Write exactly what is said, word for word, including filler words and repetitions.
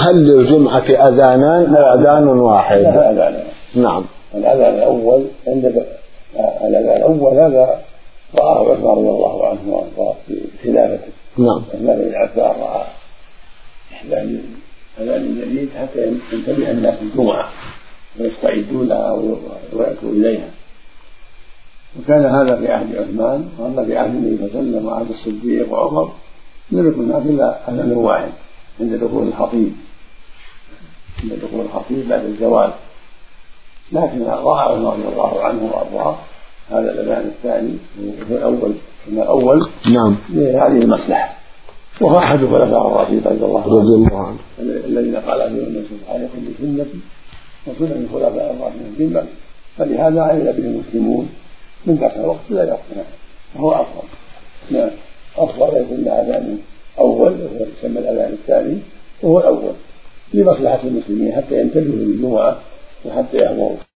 هل للجمعة أذانان أو أذان واحد؟ لا أذانان. نعم. الأذان الأول عند الأذان الأول هذا رآه عثمان رضي الله عنه وأرضاه في خلافته. نعم. عثمان بن عفان رأى إحدى الأذان الجديد حتى ينتبه الناس الجمعة ويستعدوا لها ويأتوا إليها، وكان هذا في عهد عثمان، وأما في عهد النبي صلى الله عليه وسلم وعهد الصديق وعمر لم يكن هناك إلا أذان واحد عند دخول الخطيب عند دخول الخطيب بعد الزوال، لكن رأى عمر رضي الله عنه وأرضاه هذا الأذان الثاني هو الأول كما الأول. نعم. لهذه المصلحة، وهو أحد الخلفاء الراشدين رضي الله عنه الذين قال فيهم النبي عليكم بسنتي وسنن الخلفاء الراشدين من بعد، فلهذا عمل به المسلمون من ذاك الوقت إلى وقتنا، فهو أفضل. نعم. أفضل يكون أذان أول وهو يسمى الأذان الثاني وهو الأول لمصلحة المسلمين حتى ينتبهوا للجمعة وحتى يحضروا.